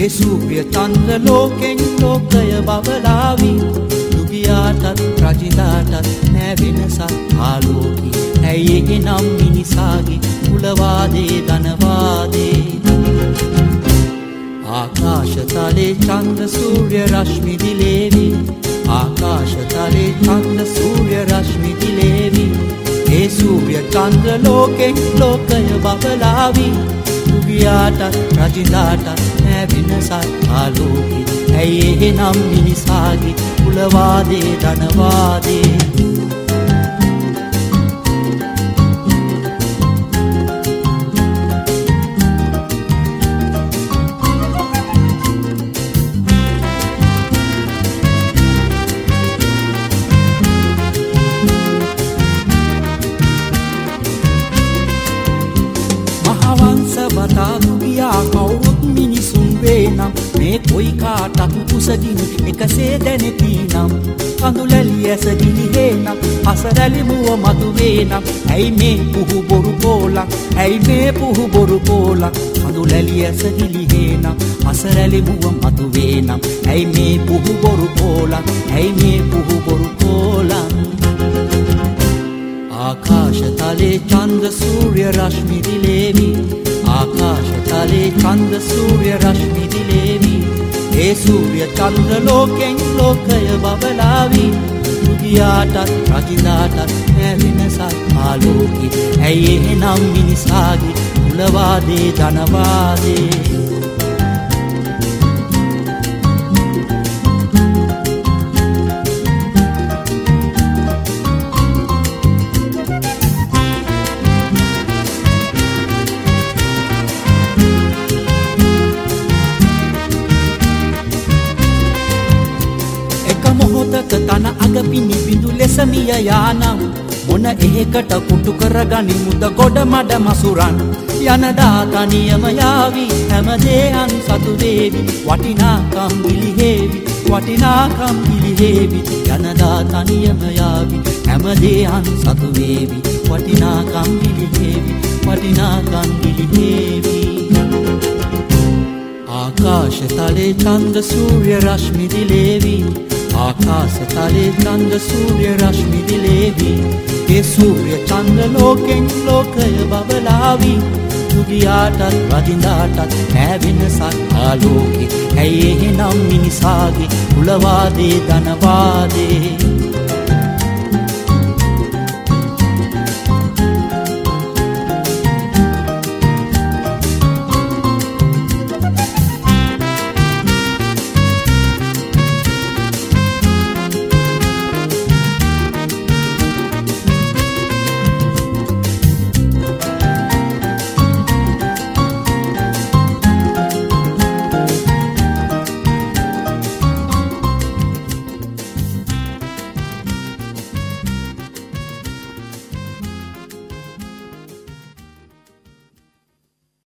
ඒ සූර්ය චන්ද්‍ර ලෝකෙන් ලෝකය බබලාවි දුගියාටත් රජින්දාටත් නෑ වෙනසක් ආලෝකී ඇයි එහෙනම් මිනිසාගේ කුලවාදේ ධනවාදේ ආකාශතලේ චන්ද්‍ර සූර්ය රශ්මි දිලේවි ආකාශතලේ චන්ද්‍ර සූර්ය රශ්මි දිලේවි ඒ සූර්ය චන්ද්‍ර ලෝකෙන් ලෝකය බබලාවි දුගියාටත් රජින්දාටත් නෑ වෙනසක් ආලෝකී ඇයි එහෙනම් මිනිසාගේ කුලවාදේ ධනවාදේ බතා දුගියා කවුරුත් මිනිසුන් වේනම් මේ කොයි කාටත් කුසගින් එකසේ දැනෙතිනම් කඳුලැලි ඇස දිලිහේනම් අසරැලි මුව මතු වේනම් ඇයි මේ පුහු බොරු කෝලක් ඇයි මේ පුහු බොරු කෝලක් කඳුලැලි ඇස දිලිහේනම් අසරැලි මුව මතු වේනම් ඇයි මේ පුහු බොරු කෝලක් ඇයි මේ පුහු බොරු කෝලක් ආකාශතලේ චන්ද්‍ර සූර්ය රශ්මි දිලේවි ආකාශතලේ චන්ද්‍ර සූර්ය රශ්මි දිලේවි ඒ සූර්ය චන්ද්‍ර ලෝකෙන් ලෝකය බබලාවි දුගියාටත් රජින්දාටත් නෑ වෙනසක් ආලෝකී ඇයි එහෙනම් මිනිසාගේ කුලවාදේ ධනවාදේ තන අග පිණි බිඳු ලෙස මිය යානම් මොන එහෙකට කුටු කරගනි මුද ගොඩ මඩ මසුරන් යනදා තනියම යාවි හැමදේයන් සතු වේවි වටිනාකම් පිළිහෙවි වටිනාකම් පිළිහෙවි යනදා තනියම යාවි හැමදේයන් සතු වේවි වටිනාකම් පිළිහෙවි වටිනාකම් පිළිහෙවි ආකාශතලේ චන්ද්‍ර සූර්ය රශ්මි දිලේවි ආකාශතලේ චන්ද්‍ර සූර්ය රශ්මි දිලේවි ඒ සූර්ය චන්ද්‍ර ලෝකෙන් ලෝකය බබලාවි දුගියාටත් රජින්දාටත් නෑ වෙනසක් ආලෝකී ඇයි එහෙනම් මිනිසාගේ කුලවාදේ ධනවාදේ